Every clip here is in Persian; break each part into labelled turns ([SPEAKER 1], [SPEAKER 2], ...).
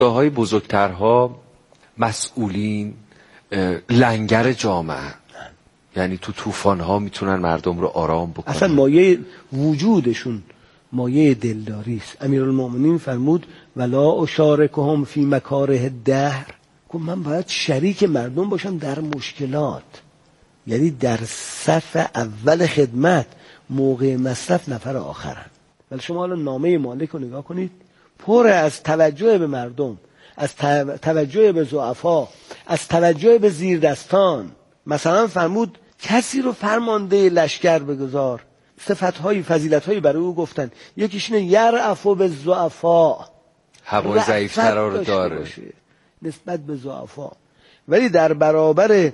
[SPEAKER 1] های بزرگترها مسئولین لنگر جامعه، یعنی تو طوفان‌ها میتونن مردم رو آرام بکنن.
[SPEAKER 2] اصلا مایه وجودشون مایه دلداری است. امیرالمومنین فرمود ولا اشارکهم فی مکاره الدهر، گفت من باید شریک مردم باشم در مشکلات، یعنی در صف اول خدمت، موقع مصرف نفر آخرن. ولی شما حالا نامه مالک رو نگاه کنید، پر از توجه به مردم، از توجه به ضعفا، از توجه به زیردستان. مثلا فرمود کسی رو فرمانده لشکر بگذار، صفت‌های فضیلت‌های برای او گفتن، یکیش اینه یرعفو به ضعفا،
[SPEAKER 1] هوای ضعیف‌ترا رو داره
[SPEAKER 2] نسبت به ضعفا، ولی در برابر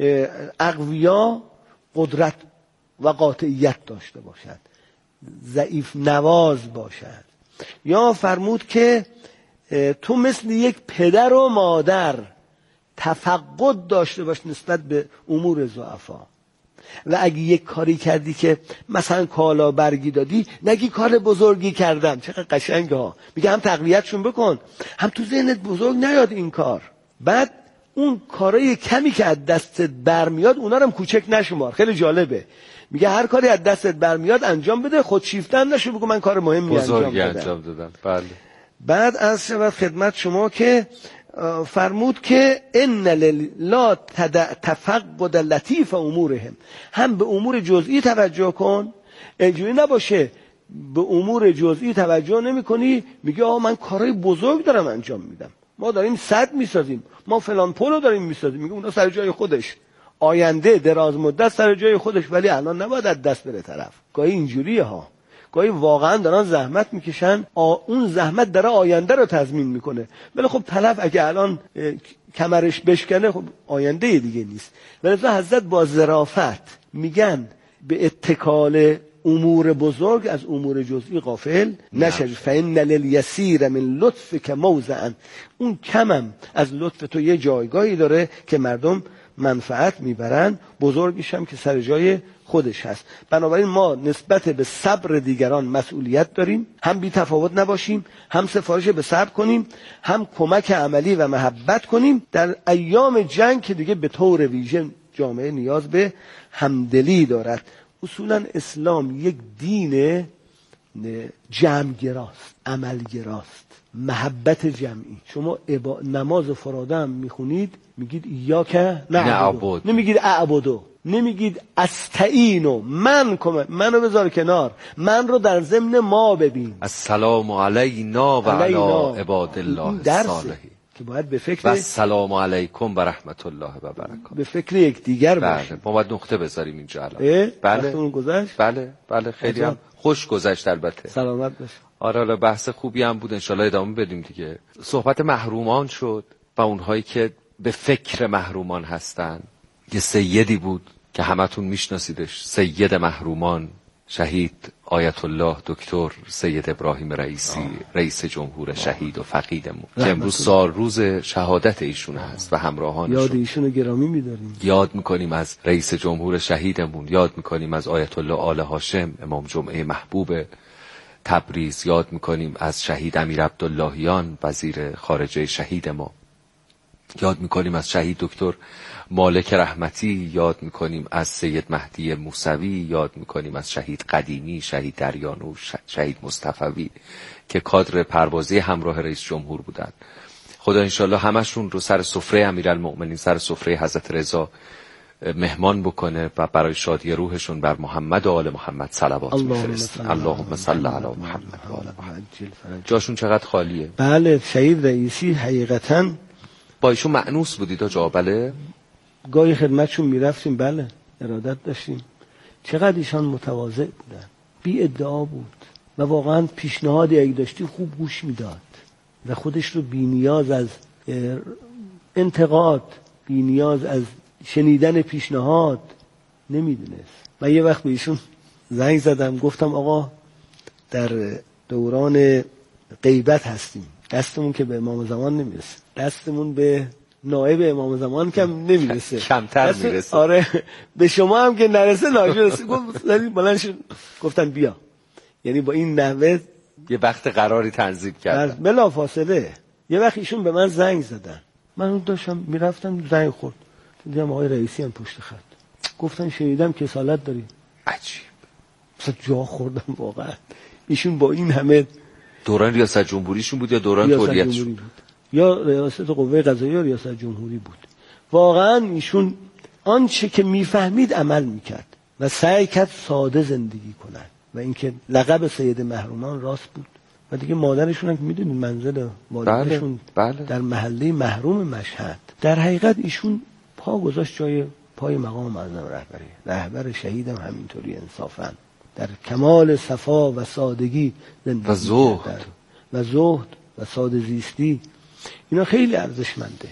[SPEAKER 2] اقویا قدرت و قاطعیت داشته باشد، ضعیف نواز باشد. یا فرمود که تو مثل یک پدر و مادر تفقد داشته باش نسبت به امور ضعفا، و اگه یک کاری کردی که مثلا کالا برگی دادی، نگی کار بزرگی کردم. چقدر قشنگه ها، میگه هم تقویتشون بکن، هم تو ذهنت بزرگ نیاد این کار. بعد اون کارای کمی که از دستت برمیاد اونا رو هم کوچک نشمار. خیلی جالبه، میگه هر کاری از دستت برمیاد انجام بده، خودشیفتن نشو بگو من کار مهمی انجام دادم.
[SPEAKER 1] بله.
[SPEAKER 2] بعد از شود خدمت شما که فرمود که ان لا تفقد لطیف امورهم، هم به امور جزئی توجه کن. اینجوری نباشه به امور جزئی توجه نمی کنی میگه آقا من کارهای بزرگ دارم انجام میدم، ما داریم سد میسازیم، ما فلان پلو داریم میسازیم، میگه اونا سر جای خودش، آینده دراز مدت سر جای خودش، ولی الان نباید از دست بره طرف. گاهی اینجوریه ها، گاهی واقعا دارن زحمت میکشن، اون زحمت داره آینده رو تضمین میکنه، ولی خب طرف اگه الان کمرش بشکنه خب آینده دیگه نیست. ولذا حضرت با ظرافت میگن به اتکال امور بزرگ از امور جزئی غافل نشد. فإن لليسير من لطفك موضعا، اون کمم از لطف تو یه جایگاهی داره که مردم منفعت میبرن، بزرگیش هم که سر جای خودش هست. بنابراین ما نسبت به صبر دیگران مسئولیت داریم، هم بی تفاوت نباشیم، هم سفارش به صبر کنیم، هم کمک عملی و محبت کنیم. در ایام جنگ که دیگه به طور ویژه جامعه نیاز به همدلی دارد. اصولا اسلام یک دین جمعگراست، عملگراست، محبت جمعی. شما نماز فراده هم میخونید میگید ایاک نعبد، نمیگید اعبدو، نمیگید استعینو، منو بذار کنار، من رو در ضمن ما ببین.
[SPEAKER 1] السلام علینا و علی عباد الله الصالحین،
[SPEAKER 2] که باید به فکر
[SPEAKER 1] و السلام علیکم و رحمت الله و برکاته،
[SPEAKER 2] به فکر یک دیگر باشیم.
[SPEAKER 1] بله، ما باید نقطه بذاریم اینجا الان.
[SPEAKER 2] بله گذشت.
[SPEAKER 1] بله خیلی هم خوش گذشت البته.
[SPEAKER 2] سلامت باش.
[SPEAKER 1] آره بحث خوبی هم بود، انشالله ادامه بدیم دیگه. صحبت محرومان شد و اونهایی که به فکر محرومان هستن. یه سیدی بود که همتون میشناسیدش، سید محرومان، شهید آیت الله دکتر سید ابراهیم رئیسی، رئیس جمهور شهید و فقیدمون که امروز سال روز شهادت ایشون هست و همراهانشون.
[SPEAKER 2] یاد ایشون رو گرامی می‌داریم.
[SPEAKER 1] یاد می‌کنیم از رئیس جمهور شهیدمون، یاد می‌کنیم از آیت الله آل هاشم امام جمعه محبوب تبریز، یاد می‌کنیم از شهید امیر عبداللهیان وزیر خارجه شهید ما، یاد می‌کنیم از شهید دکتر مالک رحمتی، یاد میکنیم از سید مهدی موسوی، یاد میکنیم از شهید قدیمی، شهید دریانوش، شهید مصطفوی که کادر پروازی همراه رئیس جمهور بودن. خدا انشالله همشون رو سر سفره امیرالمؤمنین، سر سفره حضرت رضا مهمان بکنه و برای شادی روحشون بر محمد و آل محمد صلوات میفرستن. اللهم صل علی محمد و آل محمد. جاشون چقدر خالیه.
[SPEAKER 2] بله، شهید رئیسی حقیقتاً
[SPEAKER 1] با ایشون مأنوس بودید جا؟ بله،
[SPEAKER 2] گاهی خدمتشون میرفتیم، بله ارادت داشتیم. چقدر ایشان متواضع بودن، بی ادعا بود و واقعا پیشنهادی اگه داشتی خوب گوش میداد و خودش رو بی نیاز از انتقاد، بی نیاز از شنیدن پیشنهاد نمیدونست. من یه وقت به ایشون زنگ زدم، گفتم آقا در دوران غیبت هستیم، دستمون که به امام زمان نمیرسه، دستمون به نائب امام زمان کم نمیرسه،
[SPEAKER 1] کمتر میرسه.
[SPEAKER 2] آره به شما هم که نرسه ناجورسه. گفتن بیا، یعنی با این نحوه
[SPEAKER 1] یه وقت قراری تنظیم کردن
[SPEAKER 2] بلا فاصله یه وقت ایشون به من زنگ زدن، من داشتم میرفتم زنگ خورد، دیدم آقای رئیسی هم پشت خط، گفتن شنیدم کسالت داری.
[SPEAKER 1] عجیب،
[SPEAKER 2] مثلا جا خوردم واقعا. ایشون با این همه
[SPEAKER 1] دوران ریاست جمهوریشون بود یا دوران تولیتشون
[SPEAKER 2] بود؟ یا ریاست قوه قضاییه یا ریاست جمهوری بود. واقعا ایشون آنچه که میفهمید عمل میکرد و سعی کرد ساده زندگی کنن و اینکه لقب سید محرومان راست بود و دیگه مادرشون هم که میدونید منزل مادرشون
[SPEAKER 1] بله.
[SPEAKER 2] در محله محروم مشهد. در حقیقت ایشون پا گذاشت جای پای مقام معظم رهبری. رهبر شهیدم همینطوری انصافا در کمال صفا و سادگی زندگی
[SPEAKER 1] و زهد
[SPEAKER 2] و ساده زیستی. اینا خیلی ارزشمنده.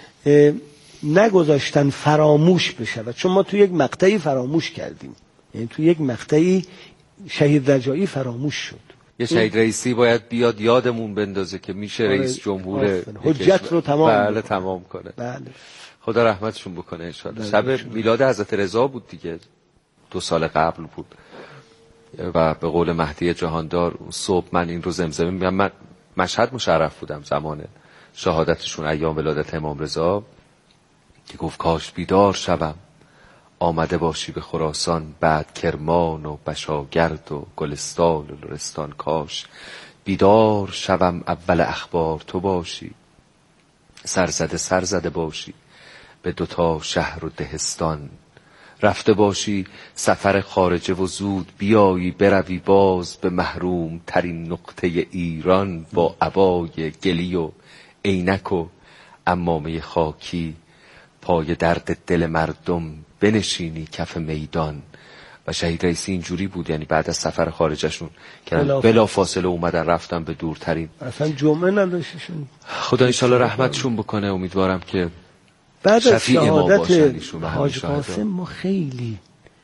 [SPEAKER 2] نگذاشتن فراموش بشه و چون ما تو یک مقطعی فراموش کردیم، یعنی تو یک مقطعی شهید رجایی فراموش شد.
[SPEAKER 1] یه شهید رئیسی باید بیاد یادمون بندازه که میشه رئیس جمهور
[SPEAKER 2] حجت رو
[SPEAKER 1] تمام کنه.
[SPEAKER 2] بله.
[SPEAKER 1] خدا رحمتشون بکنه انشالله. شب میلاد حضرت رضا بود دیگه، 2 سال قبل بود و به قول مهدی جهاندار صبح من این رو زمزمه میگم. من مشهد مشرف بودم زمان شهادتشون ایام ولادت امام رضا که گفت کاش بیدار شوم آمده باشی به خراسان، بعد کرمان و بشاگرد و گلستان و لرستان، کاش بیدار شوم اول اخبار تو باشی، سرزده باشی به 2 شهر و دهستان، رفته باشی سفر خارجه و زود بیایی بروی باز به محروم ترین نقطه ایران، با عبای گلی و عینک و عمامه خاکی پای درد دل مردم بنشینی کف میدان. و شهید رئیسی اینجوری بود، یعنی بعد از سفر خارجشون که بلا فاصله اومدن رفتن به دورترین،
[SPEAKER 2] اصلا جمعه نداشتشون.
[SPEAKER 1] خدا انشالله رحمتشون بکنه. امیدوارم که
[SPEAKER 2] بعد از شهادت حاج قاسم ما خیلی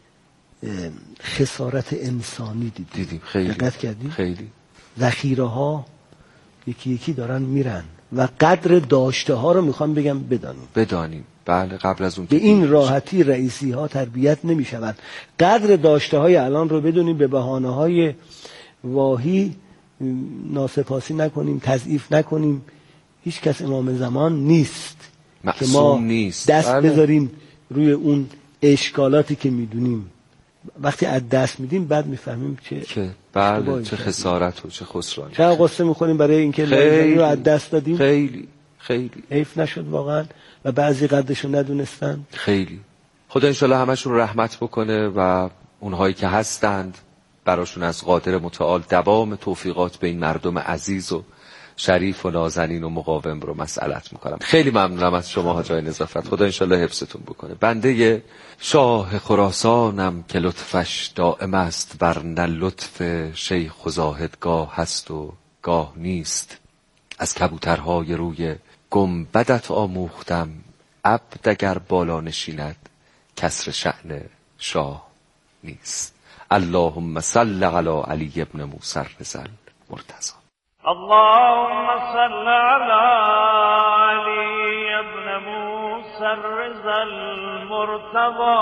[SPEAKER 2] خسارت انسانی دیدیم.
[SPEAKER 1] خیلی
[SPEAKER 2] دقت کردیم؟
[SPEAKER 1] خیلی
[SPEAKER 2] ذخیره ها یکی یکی دارن میرن و قدر داشته ها رو میخوام بگم بدانیم.
[SPEAKER 1] بله، قبل از اون
[SPEAKER 2] به این راحتی رئیسی ها تربیت نمیشوند. قدر داشته های الان رو بدونیم، به بهانه های واهی ناسپاسی نکنیم، تضعیف نکنیم. هیچ کس امام زمان نیست که ما دست بذاریم روی اون اشکالاتی که میدونیم. وقتی از دست میدیم بعد میفهمیم چه
[SPEAKER 1] خسارت و چه خسرانی.
[SPEAKER 2] چه قصه میخوریم برای اینکه لازمی رو از دست دادیم.
[SPEAKER 1] خیلی
[SPEAKER 2] حیف نشد واقعا و بعضی قدرشو ندونستن.
[SPEAKER 1] خیلی. خدا انشالله همشون رو رحمت بکنه و اونهایی که هستند براشون از قادر متعال دوام توفیقات به این مردم عزیز و شریف و نازنین و مقاوم رو مسئلت میکنم. خیلی ممنونم از شما حاج نظافت. خدا انشالله حفظتون بکنه. بنده شاه خراسانم که لطفش دائم است، ورنه لطف شیخ و زاهدگاه هست و گاه نیست. از کبوترهای روی گنبدت آموختم، عبد اگر بالا نشیند کسر شأن شاه نیست. اللهم صل علی علی ابن موسی الرضا المرتضی.
[SPEAKER 3] اللهم صل على علي بن موسى الرضا المرتضى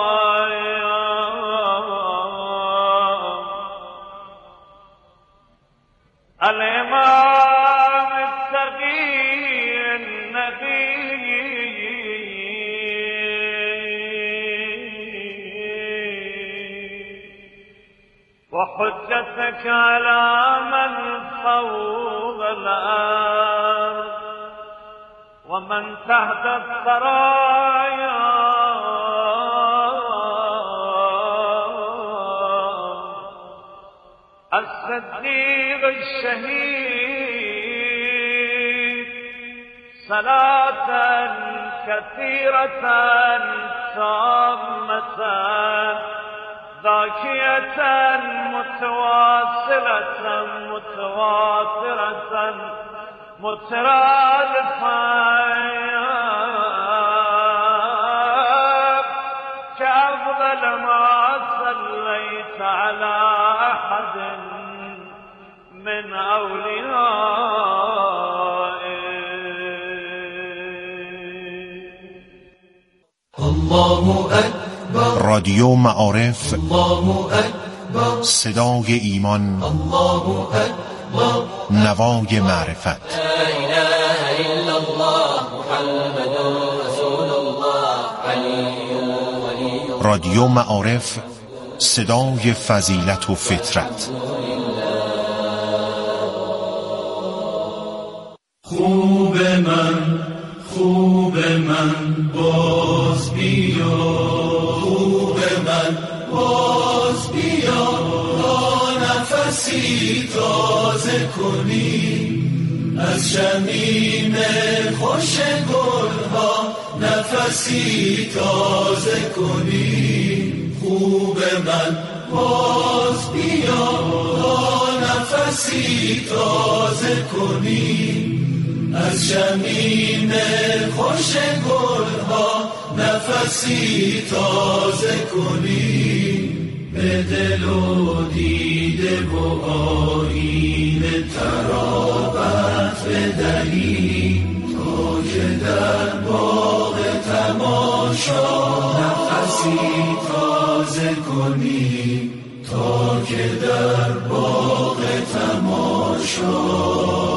[SPEAKER 3] الإمام التقي النبي وحجتك على من فوق الأرض ومن تحت الثرايا الصديق الشهيد صلاة كثيرة تامة ذاكية متواصلة متواترة مترادفة كأفضل ما صليت على أحد من أوليائك.
[SPEAKER 4] الله أكبر. رادیو معارف. الله أكبر. صدای ایمان. الله أكبر. نوای معرفت. لا إله رادیو معارف، صدای فضیلت و فطرت.
[SPEAKER 5] خوب من باز بیا، خوب من باز بیا، تا نفسی تازه کنی از شمیم خوش گلها، نفسی تازه کنی. خوب من باز بیا، تا نفسی تازه کنی از شمیم خوش گلها، نفسی تازه کنی. به دل و دیده و آیینه ترابت بدهی، تا که در باغ تماشا نفسی تازه کنی، تا که در باغ تماشا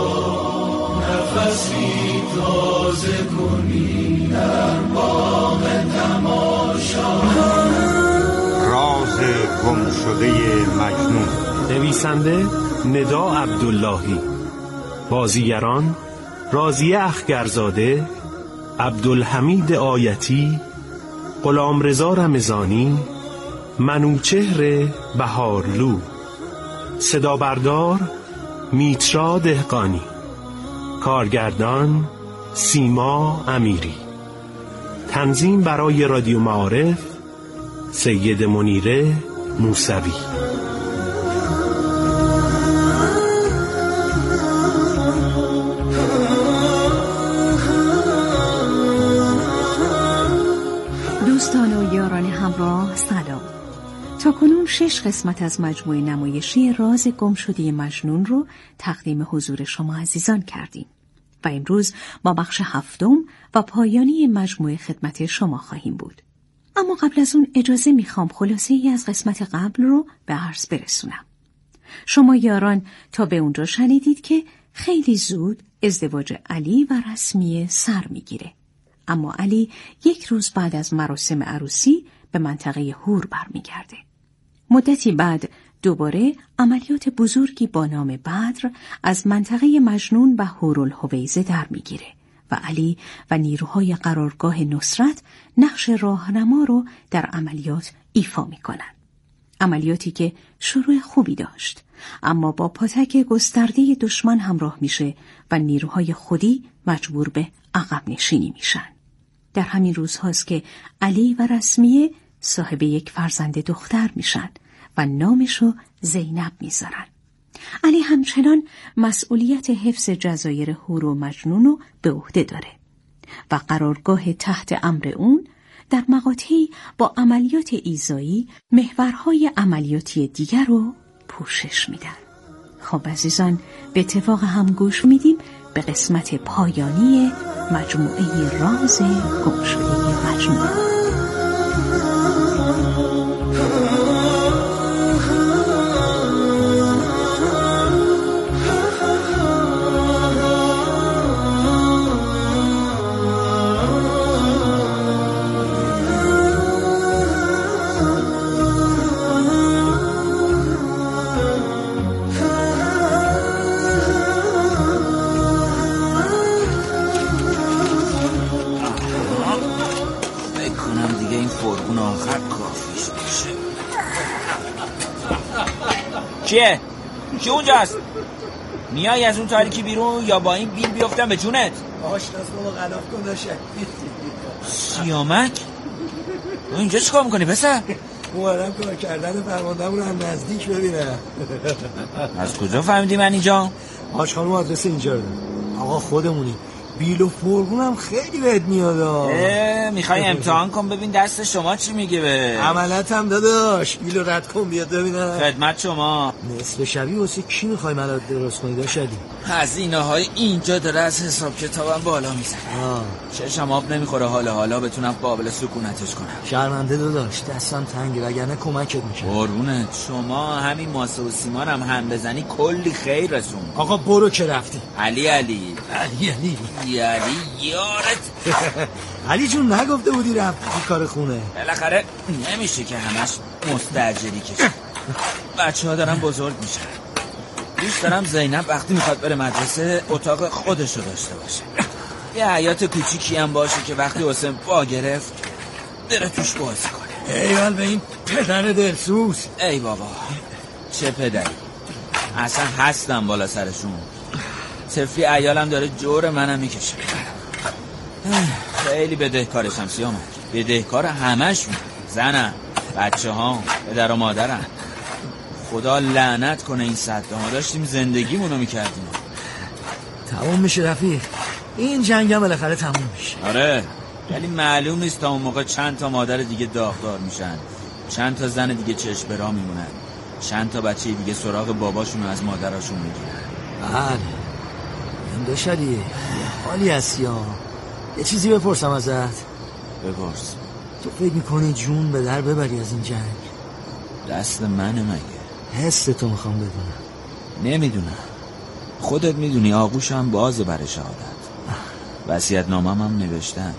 [SPEAKER 5] نفسی تازه کنی، در باغ تماشا.
[SPEAKER 6] راز گم شده مجنون،
[SPEAKER 7] نویسنده ندا عبداللهی، بازیگران راضیه اخگرزاده، عبدالحمید آیتی، غلامرضا رمضانی، منوچهر بهارلو، صدا بردار میترا دهقانی، کارگردان سیما امیری، تنظیم برای رادیو معارف سید منیره موسوی.
[SPEAKER 8] دوستان و یاران همراه سلام. تاکنون 6 قسمت از مجموعه نمایشی راز گمشده مجنون رو تقدیم حضور شما عزیزان کردیم و امروز با بخش 7 و پایانی مجموعه خدمت شما خواهیم بود. اما قبل از اون اجازه میخوام خلاصه ای از قسمت قبل رو به عرض برسونم. شما یاران تا به اونجا شنیدید که خیلی زود ازدواج علی و رسمیه سر میگیره. اما علی 1 روز بعد از مراسم عروسی به منطقه هور برمیگرده. مدتی بعد دوباره عملیات بزرگی با نام بدر از منطقه مجنون و هورالهویزه در میگیره و علی و نیروهای قرارگاه نصرت نقش راهنما رو در عملیات ایفا میکنن. عملیاتی که شروع خوبی داشت، اما با پاتک گسترده دشمن همراه میشه و نیروهای خودی مجبور به عقب نشینی میشن. در همین روزهاست که علی و رسمیه صاحب 1 فرزند دختر میشن و نامشو زینب میذارن. علی همچنان مسئولیت حفظ جزایر هور و مجنون رو به عهده داره و قرارگاه تحت امر اون در مقاطعی با عملیات ایذایی محورهای عملیاتی دیگر رو پوشش میدن. خب عزیزان، به اتفاق هم گوش میدیم به قسمت پایانی مجموعه راز گمشده مجنون.
[SPEAKER 9] چیه؟ کی اونجاست؟ میای از اون تاریکی بیرون یا با این بیل بیفتم به جونت؟
[SPEAKER 2] آشناس بابا غلاف کن داشه.
[SPEAKER 9] سیامک؟ تو اینجا چیکار میکنی پسر؟
[SPEAKER 2] اومدم کار کردن فرماندهمون رو هم نزدیک ببینم.
[SPEAKER 9] از کجا فهمیدی من اینجا؟
[SPEAKER 2] حاج خانم آدرس اینجا رو دارم. آقا خودمونی. بیل و فرغونم خیلی بهت میاد.
[SPEAKER 9] میخوای امتحان کن ببین دست شما چی میگه به
[SPEAKER 2] عملت هم داداش. بیل رو رد کن بیاد ببینم.
[SPEAKER 9] خدمت شما.
[SPEAKER 2] نصف شبی واسه کی میخوای منو درست کنی داشتی؟
[SPEAKER 9] هزینه های اینجا داره از حساب کتابم بالا میزنه. چشم آب نمیخوره حالا بتونم قابل سکونتش کنم.
[SPEAKER 2] شرمنده داداش، دستم تنگه وگرنه کمکت میکنم.
[SPEAKER 9] قربونت شما همین ماسه و سیمان هم بزنی کلی خیر رسون.
[SPEAKER 2] آقا برو که رفتی.
[SPEAKER 9] علی دیدی علی یارت.
[SPEAKER 10] علی جون نگفته بودی رفتی کار خونه؟
[SPEAKER 9] بالاخره نمیشه که همش مستاجری کشه. بچه ها دارن بزرگ میشن. دوست دارم زینب وقتی میخواد بره مدرسه اتاق خودشو داشته باشه، یه حیاط کوچیکی هم باشه که وقتی حسین پا گرفت بره توش بازی کنه.
[SPEAKER 10] ایول به این پدر دلسوز.
[SPEAKER 9] ای بابا چه پدری، اصلا هستم بالا سرشون. طفلی عیالم داره جور منم میکشه. خیلی بدهکارشم سیامک، بدهکار همشون، زنم، بچه ها، پدر و مادرم. خدا لعنت کنه این صد ما داشتیم زندگیمونو میکردیم.
[SPEAKER 10] تموم میشه رفیق، این جنگ هم بالاخره تموم میشه.
[SPEAKER 9] آره ولی معلوم نیست تا اون موقع چند تا مادر دیگه داغدار میشن، چند تا زن دیگه چشم برا میمونن، چند تا بچه دیگه سراغ باباشون از مادراشون میگیرن.
[SPEAKER 10] بله این داشتی حالی هستی ها. یه چیزی بپرسم ازت.
[SPEAKER 9] بپرس.
[SPEAKER 10] تو فکر میکنی جون به در ببری از این جنگ؟
[SPEAKER 9] دست منه مگه؟
[SPEAKER 10] حس تو میخوام بدونم.
[SPEAKER 9] نمیدونم، خودت میدونی آغوشم بازه برای شهادت، وصیت‌نامه‌م هم نوشتم،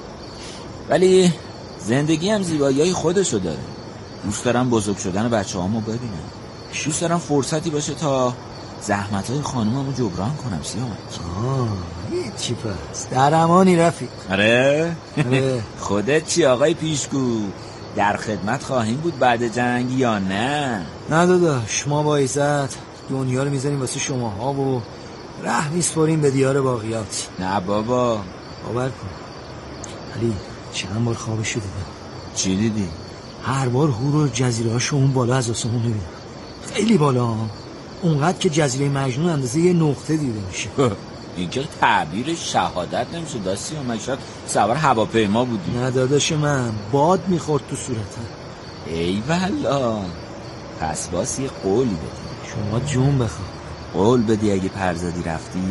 [SPEAKER 9] ولی زندگی هم زیبایی‌های خودشو داره. دوست دارم بزرگ شدن بچه‌هامو ببینم، دوست دارم فرصتی باشه تا زحمت‌های خانوممو جبران کنم. سیامک
[SPEAKER 10] چی پس در امانی رفیق.
[SPEAKER 9] آره خودت چی آقای پیشگو، در خدمت خواهیم بود بعد جنگ یا نه؟
[SPEAKER 10] نه داداش، ما با عزت دنیا رو میزنیم واسه شماها و ره میسپاریم به دیار باقیات.
[SPEAKER 9] نه بابا
[SPEAKER 10] باور کن علی، چند بار خوابشو دیدم.
[SPEAKER 9] چی دیدی؟
[SPEAKER 10] هر بار هور و جزیره هاشو اون بالا از آسمون میبینم، خیلی بالا، اونقدر که جزیره مجنون اندازه یه نقطه دیده میشه.
[SPEAKER 9] این که تعبیر شهادت نمیشه داستی، و شاید سوار هواپیما بودی.
[SPEAKER 10] نه داداش من، باد میخورد تو صورتم.
[SPEAKER 9] ای والا، پس باز یه قولی بدی.
[SPEAKER 10] شما جون بخواه.
[SPEAKER 9] قول بدی اگه پرزادی رفتی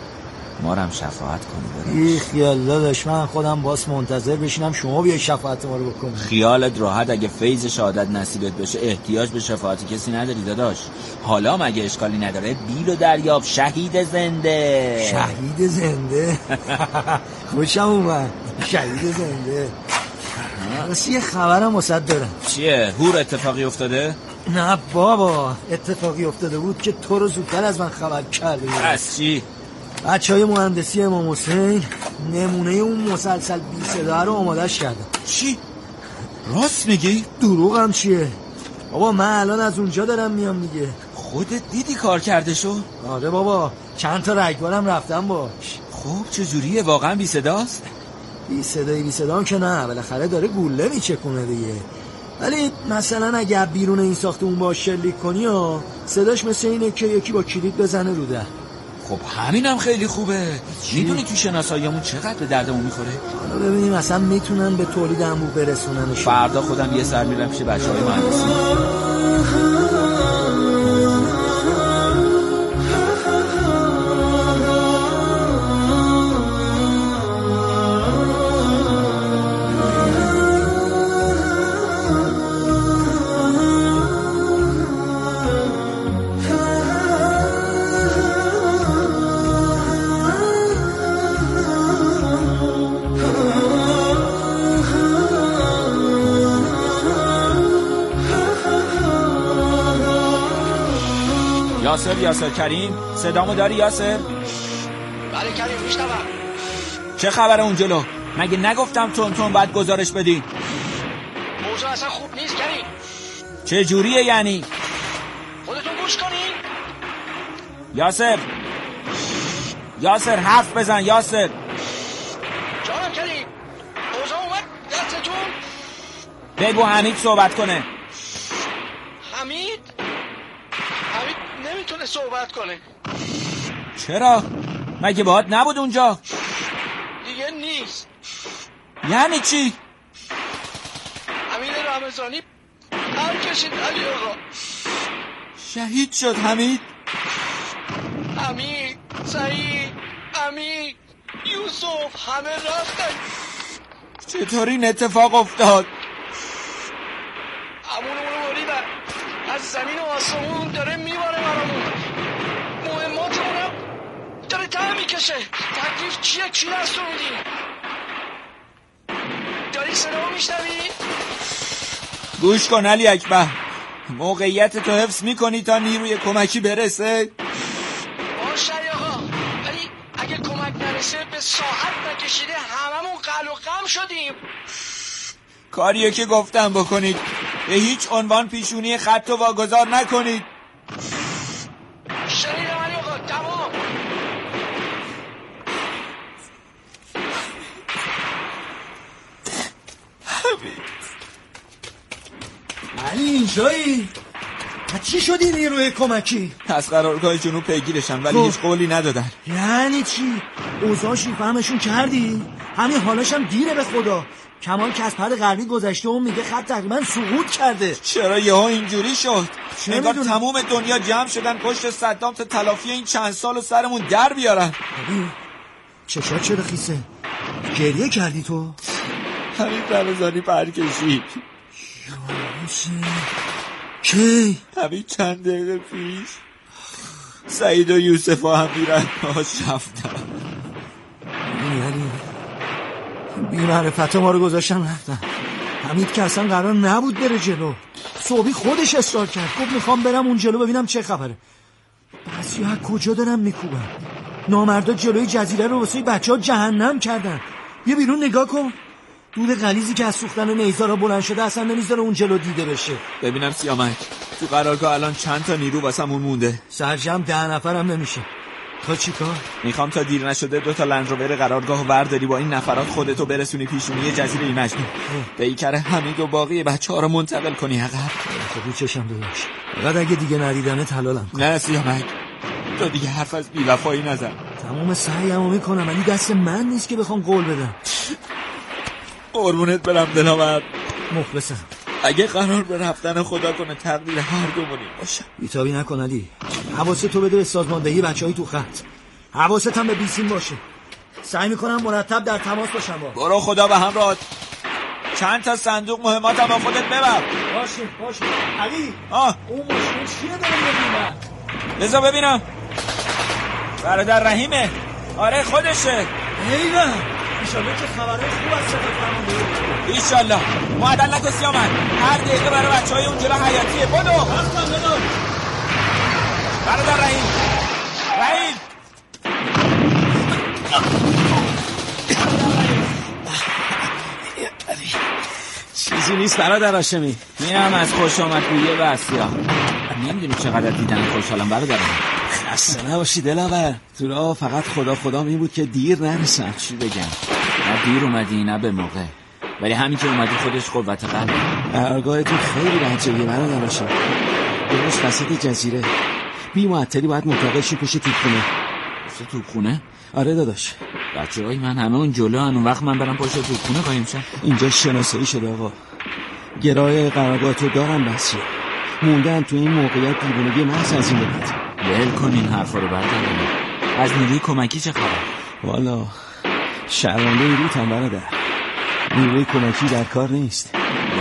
[SPEAKER 9] ما رو هم شفاعت کنی.
[SPEAKER 10] ای خیال داداش، من خودم باز منتظر بشینم شما بیای شفاعت ما رو بکنی.
[SPEAKER 9] خیالت راحت، اگه فیض شهادت نصیبت بشه احتیاج به شفاعت کسی نداری داداش. حالا مگه اشکالی نداره بیل و دریاب شهید زنده.
[SPEAKER 10] شهید زنده خوشم اومد، شهید زنده. راستی یه خبرم واسط دارم.
[SPEAKER 9] چیه؟ هور اتفاقی افتاده؟
[SPEAKER 10] نه بابا، اتفاقی افتاده بود که تو رو زودتر از من خبر کرده.
[SPEAKER 9] از چی؟
[SPEAKER 10] بچهای مهندسی امام حسین نمونه اون مسلسل بی صدا رو آمادش کردم.
[SPEAKER 9] چی؟ راست میگی؟
[SPEAKER 10] دروغم چیه؟ بابا من الان از اونجا دارم میام دیگه.
[SPEAKER 9] خودت دیدی کار کرده شو؟
[SPEAKER 10] آره بابا، چند تا رگبارم رفتم باش.
[SPEAKER 9] خب چجوریه؟ واقعا بی صداست؟
[SPEAKER 10] بی صدا که نه، بالاخره داره گوله میچکونه دیگه. ولی مثلا اگه بیرون این ساختمون باش شلیک کنی و صداش مثل اینه که یکی با کلید بزنه رو در.
[SPEAKER 9] خب همینم خیلی خوبه. میدونی تو شناساییمون چقدر به دردمون میخوره؟
[SPEAKER 10] حالا ببینیم اصلا میتونن به تولید انبوه برسوننش.
[SPEAKER 9] فردا خودم یه سر میرم پیش بچه‌های مهندسی. یاسر کریم، صدامو داری یاسر؟
[SPEAKER 11] بله کریم، میشنوم.
[SPEAKER 9] چه خبره اون جلو؟ مگه نگفتم تون باید گزارش بدی؟
[SPEAKER 11] موضوع اصلا خوب نیست کریم.
[SPEAKER 9] چه جوریه یعنی؟
[SPEAKER 11] خودتون گوش کنین.
[SPEAKER 9] یاسر حرف بزن یاسر.
[SPEAKER 11] جانم کریم، اوضاع اومد دستتون؟
[SPEAKER 9] بگو حمید صحبت کنه.
[SPEAKER 11] حمید نمیتونه صحبت کنه.
[SPEAKER 9] چرا؟ مگه باهات نبود اونجا؟
[SPEAKER 11] دیگه نیست.
[SPEAKER 9] یعنی چی؟
[SPEAKER 11] حمید رمضانی هم کشید علی آقا.
[SPEAKER 9] شهید شد حمید؟
[SPEAKER 11] حمید، سعید، امید، یوسف همه رفتن.
[SPEAKER 9] چطور این اتفاق افتاد؟
[SPEAKER 11] امونمونو بریدن از زمین و آسمون، داره میباره برامون. مهماتمونم داره ته میکشه. تکلیف چیه؟ چی دستور میدی؟ داری صدا میشنوی؟
[SPEAKER 9] گوش کن علی اکبر، موقعیت تو حفظ میکنی تا نیروی کمکی برسه؟
[SPEAKER 11] باشه علی آقا، ولی اگه کمک نرسه به ساعت نکشیده هممون قل و غم شدیم.
[SPEAKER 9] کاریه که گفتم بکنید، به هیچ عنوان پیشونی خط رو واگذار نکنید.
[SPEAKER 11] شنیدم علی آقا، تمام.
[SPEAKER 10] علی اینجایی؟ چی شدی نیروی کمکی؟
[SPEAKER 9] از قرارگاه جنوب پیگیرشن ولی هیچ قولی ندادن.
[SPEAKER 10] یعنی چی؟ اوضاعشون فهمشون کردی؟ همین حالاشم دیره به خدا. کمال که از پر غربی گذشته و میگه خط تقریبا سقوط کرده.
[SPEAKER 9] چرا یهو اینجوری شد؟ انگار
[SPEAKER 10] میدونم.
[SPEAKER 9] تموم دنیا جمع شدن پشت صدام تا تلافی این چند سال سرمون در بیارن.
[SPEAKER 10] چشات چرا خیسه؟ گریه کردی تو؟
[SPEAKER 9] همین رمضانی پرکشید.
[SPEAKER 10] کی؟
[SPEAKER 9] همین چند دقیقه پیش سعید و یوسف هم میرن شفتن.
[SPEAKER 10] یعنی بی معرفت ما رو گذاشتن رفتن. حمید که اصلا قرار نبود بره جلو. صبحی خودش اصرار کرد، گفت میخوام برم اون جلو ببینم چه خبره. بعضی ها کجا دارن میکوبن؟ نامردا جلوی جزیره رو واسه بچه ها جهنم کردن. بیا بیرون نگاه کن، دود غلیظی که از سوختن نیزارا بلند شده اصلا نمیذاره اون جلو دیده بشه.
[SPEAKER 9] ببینم سیامک، تو قرارگاه الان چند تا نیرو واسمون مونده؟
[SPEAKER 10] سرجم 10 نفرم نمیشه. تا چی کار؟
[SPEAKER 9] میخوام تا دیر نشده 2 تا لندروور قرارگاه ورداری با این نفرات خودتو برسونی پیشونی جزیره مجنون. پیکر حمید و باقی بچه‌ها رو منتقل کنی عقب.
[SPEAKER 10] خب چشم داداش، فقط اگه دیگه ندیدنه حلالم کن.
[SPEAKER 9] نه سیامک، تو دیگه حرف از بی‌وفایی نزن.
[SPEAKER 10] تمام سعیمو میکنم ولی دست من نیست که بخوام قول بدم.
[SPEAKER 9] قربونت برم دلم،
[SPEAKER 10] مخلصم.
[SPEAKER 9] اگه قرار به رفتن خدا کنه تقدیر هر دومونیم باشه.
[SPEAKER 10] بیتابی نکن علی، حواست تو بده به سازماندهی بچهای تو خط. حواست هم به بیسیم باشه. سعی میکنم مرتب در تماس باشم با.
[SPEAKER 9] برو خدا به همراهت. چند تا صندوق مهمات هم با خودت ببر.
[SPEAKER 10] باشه علی. اون ماشین چیه دارم ببینم؟
[SPEAKER 9] بذار ببینم. برادر رحیمه. آره خودشه.
[SPEAKER 10] ایوه ایشالله که خبره خوب از صدا فرمانده.
[SPEAKER 9] ایشالله. معدل نکن سیامک، هر دقیقه برای بچهای اون جلو حیاتیه. بدو برادر رحیم.
[SPEAKER 10] چیزی نیست برادر هاشمی.
[SPEAKER 9] اینم از خوش آمدگویی بسیا. نمیدونی چقدر دیدن خوشحالم برادرم.
[SPEAKER 10] خسته نباشی دلاور. تو راه فقط خدا این بود که دیر نرسن.
[SPEAKER 9] چی بگم؟ نه دیر اومدی نه به موقع، ولی همین که اومدی خودش قوت قلب.
[SPEAKER 10] قرارگاهتون خیلی رنجیه برادر هاشمی. درست وسط جزیره. بی معطلی باید منتقل شی پشت توپخونه.
[SPEAKER 9] پشت توپخونه؟
[SPEAKER 10] آره داداش.
[SPEAKER 9] بچه‌های من همه اون جلو اون وقت من برم پشت توپخونه قایم شم.
[SPEAKER 10] اینجا شناسایی شده آقا. گرای قرارگاهتو دارن بسیار. موندن تو این موقعیت دیوونگی محض از این ببید.
[SPEAKER 9] ول کن این حرفا رو برداریم. از نیروی کمکی چه خبر؟
[SPEAKER 10] والا شرمنده این روتن برادر. نیروی کمکی در کار نیست.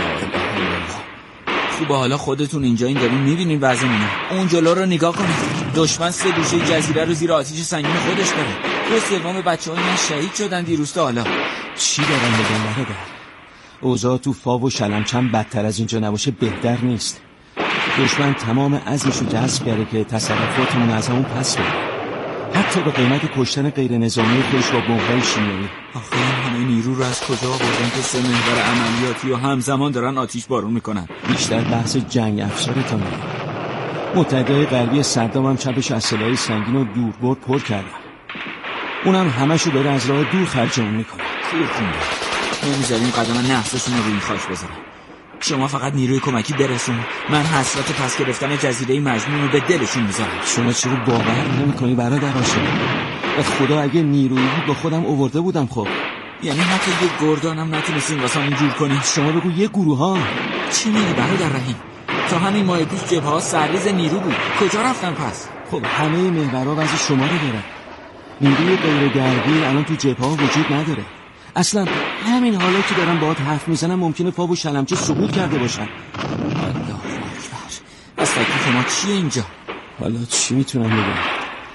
[SPEAKER 9] خوبه حالا خودتون اینجا این دارین میبینین وضعمونه. اون جلو رو نگاه کنید. دشمن 3 گوشه جزیره رو زیر آتیش سنگین خودش داره. 2/3 بچه‌های من شهید شدن دیروز تا حالا.
[SPEAKER 10] چی دارن بگن برادر؟ اوضاع تو فاو و شلمچم بدتر از اینجا نباشه بهتر نیست. دشمن تمام عزمشو جذب کرده که تصرفاتمون از همون پس بده. حتی به قیمت کشتن غیر نظامی خودش با بمب‌های شیمیایی.
[SPEAKER 9] آخه این همه نیرو رو از کجا آوردن که 3 محور عملیاتی و همزمان دارن آتیش بارون میکنن؟
[SPEAKER 10] بیشتر بحث جنگ افزارتونه. متحدای غربی صدام هم چپش از سلاح سنگین و دوربرد پر کردن. اونم همشو داره از راه دور خرجمون میکنه.
[SPEAKER 9] خیر خونده نمیذاریم قدم نحسشون رو روی خاک بذارن. شما فقط نیروی کمکی برسون، من حسرت پس گرفتن جزیره مجنون رو به دلشون میذارم.
[SPEAKER 10] شما چرا باور نمی‌کنی برادر هاشم؟ به خدا اگه نیرویی بود با خودم آورده بودم. خب
[SPEAKER 9] یعنی حتی یه گردانم نتونستین واسمون جور کنی؟
[SPEAKER 10] شما بگو یه گروه ها.
[SPEAKER 9] چی میگی برادر رحیم؟ تا همین ماه پیش جبهه‌ها سرریز نیرو بود، کجا رفتن پس؟
[SPEAKER 10] خب همه محورها وضع شما رو دارن. نیروی غیر غربی الان تو جبهه‌ها وجود نداره. اصلا همین حالا که دارم باهات حرف میزنم ممکنه فاو و شلمچه سقوط کرده باشن.
[SPEAKER 9] الله اکبر. پس تکلیف ما چیه اینجا؟
[SPEAKER 10] حالا چی میتونم بگم؟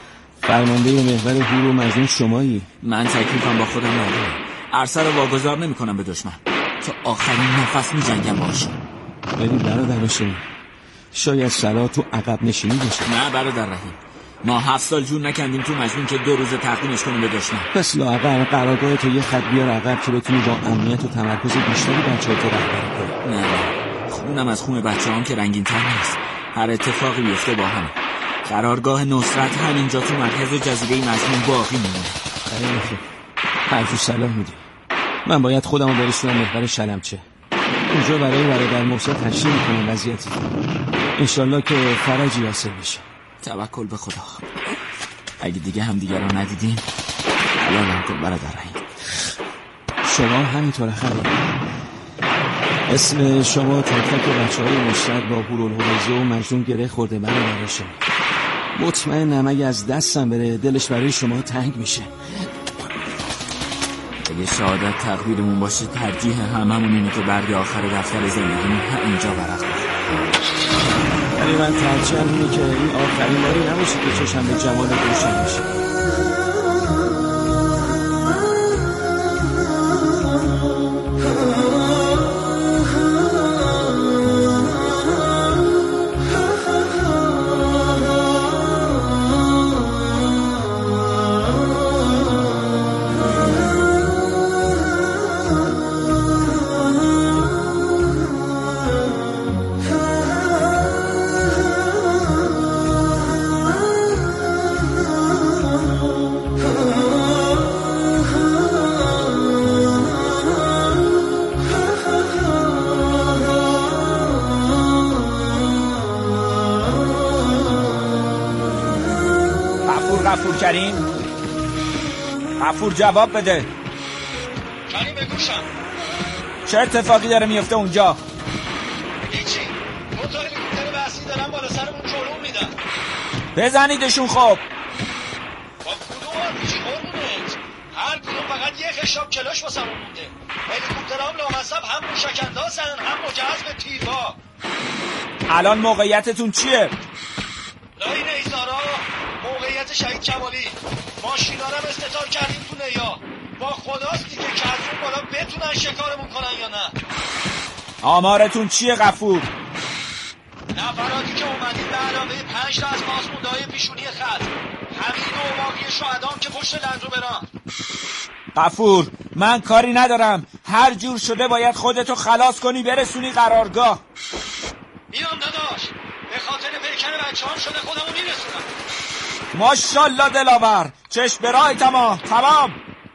[SPEAKER 10] فرمانده محور هور و مجنون شمایی.
[SPEAKER 9] من تکلیفم با خودم ندارم. عرصه رو واگذار نمی‌کنم به دشمن. تا آخرین نفس می‌جنگم باهاش.
[SPEAKER 10] ببین برادر شما، شاید صلاح تو عقب نشینی باشه.
[SPEAKER 9] نه برادر رحیم، ما 7 سال جون نکندیم تو مجنون که 2 روز تقدیمش کنیم به دشمن.
[SPEAKER 10] پس لااقل قرارگاه تو یه خط بیار عقب که بتونی با امنیت و تمرکز بیشتری بچه‌ها تو رهبری کنی.
[SPEAKER 9] نه خونم از خون بچه‌هام که رنگین‌تر نیست. هر اتفاقی بیفته با هم. قرارگاه نصرت همینجا تو مرکز جزیره مجنون باقی میمونه.
[SPEAKER 10] خیلی خوب، هر جو صلاح میدی. من باید خودمو برسونم محور شلمچه. اونجا برای برادر محسن تشریح میکنم وضعیتی. انشالله که فرجی حاصل بشه.
[SPEAKER 9] توکل به خدا. اگه دیگه هم دیگه رو ندیدین حلالم کن برادر رحیم.
[SPEAKER 10] شما همینطور خبر. اسم شما تک تک بچه‌های مشترک با هورالهویزه و مجنون گره خورده برادر شما. مطمئنم اگه از دستم بره دلش برای شما تنگ میشه.
[SPEAKER 9] اگه شهادت تقدیرمون باشه ترجیح هممون اینه که برگ آخر دفتر زندگیمون اینجا ورق بخوره.
[SPEAKER 10] ولی من ترجیحم اینه که این آخرین باری نباشه که چشم به جمال روشن میشه.
[SPEAKER 9] کریم غفور جواب بده.
[SPEAKER 11] کریم بگوشم.
[SPEAKER 9] چه اتفاقی داره میفته اونجا؟
[SPEAKER 11] هیچی. دو تا هلیکوپتر بحثی دارن بالا سرمون جلو میدن.
[SPEAKER 9] بزنیدشون خب.
[SPEAKER 11] با کدوم آتیشی قربونت؟ هر کدوم فقط یه خشاب کلاش واسمون مونده. هلیکوپترها هم لامصب هم موشک‌اندازن هم مجهز به تیرها.
[SPEAKER 9] الان موقعیتتون چیه؟
[SPEAKER 11] لای نیزارا موقعیت شهید کمالی. ماشینا رو استتار کردیم تو نیا. با خداست دیگه که از اون بالا بتونن شکارمون کنن یا نه.
[SPEAKER 9] آمارتون چیه غفور؟
[SPEAKER 11] نفراتی که اومدیم به علاوه 5 تا از ماسموندهای پیشونی خط. همین و باقی شهدام که پشت لنجو برن.
[SPEAKER 9] غفور من کاری ندارم. هر جور شده باید خودتو خلاص کنی برسونی قرارگاه.
[SPEAKER 11] میام داداش. به خاطر پیکر بچه‌هام شده خودمو میرسونم.
[SPEAKER 9] ماشاءالله دلاور. چشم به راه تمام.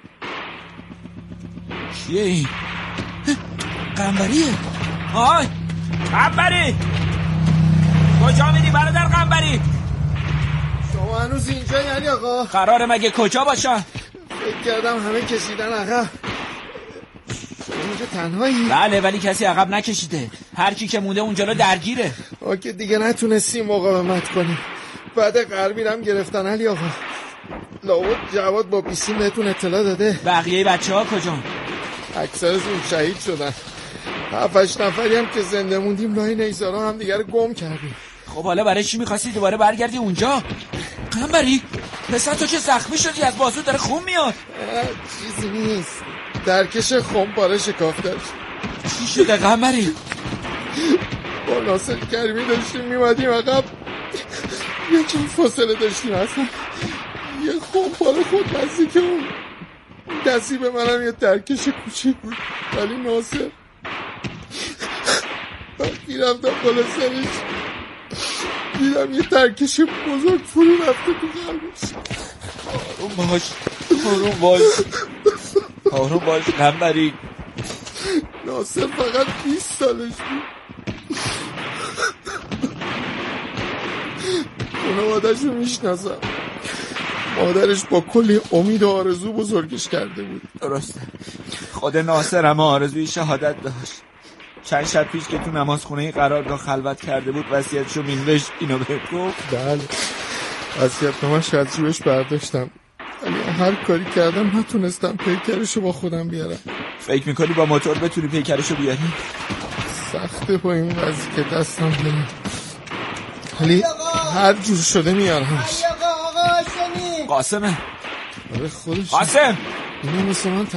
[SPEAKER 9] کیه این؟ قنبریه. آی قنبری کجا میری برادر قنبری؟
[SPEAKER 2] شما هنوز اینجا یعنی آقا؟
[SPEAKER 9] قراره مگه کجا باشن؟
[SPEAKER 2] فکر کردم همه کشیدن عقب. اینجا تنهایی؟
[SPEAKER 9] بله ولی کسی عقب نکشیده. هر کی که مونده اونجا درگیره.
[SPEAKER 2] آکه دیگه نتونستیم مقاومت کنیم. بعد غربی هم گرفتن علی آقا. لابد جواد با پیسیم بهتون اطلاع داده.
[SPEAKER 9] بقیه بچه‌ها کجان؟
[SPEAKER 2] اکثرشون شهید شدن. 7-8 نفری هم که زنده موندیم لای نیزارا هم دیگه رو گم کردیم.
[SPEAKER 9] خب حالا برای چی می‌خواستی دوباره برگردی اونجا؟ قنبری پسر تو که زخمی شدی از بازو داره خون میاد.
[SPEAKER 2] چیزی نیست. درکش خم پاره شکافته.
[SPEAKER 9] چی شده قنبری؟
[SPEAKER 2] با ناصر کریمی داشتیم میمدیم عقب. یه چند فاصله داشتیم اصلا یه خم پاره خود نزدیک اون دستی به منم یه درکش کوچیک بود. ولی ناصر وقتی رفتم بالا سرش دیدم یه درکش بزرگ فرو رفته تو قلبش.
[SPEAKER 9] آروم باش قنبری.
[SPEAKER 2] ناصر فقط 20 سالش بود. خانواده‌اش رو میشناسم. مادرش با کلی امید و آرزو بزرگش کرده بود.
[SPEAKER 9] درسته. خود ناصر هم آرزوی شهادت داشت. چند شب پیش که تو نمازخونه قرارگاه خلوت کرده بود وصیتشو مینوشت اینو بهت گفت.
[SPEAKER 2] بله وصیت‌نامه‌اش از جیبش برداشتم ولی هر کاری کردم نتونستم پیکرشو با خودم بیارم.
[SPEAKER 9] فکر میکنی با موتور بتونی پیکرشو بیاری؟
[SPEAKER 2] سخته با این وضعی که دستم نمیاد ولی هر جور شده میارمش.
[SPEAKER 12] آقا هاشمی
[SPEAKER 9] قاسمه.
[SPEAKER 10] آره خودش.
[SPEAKER 9] قاسم
[SPEAKER 10] اینو مثل من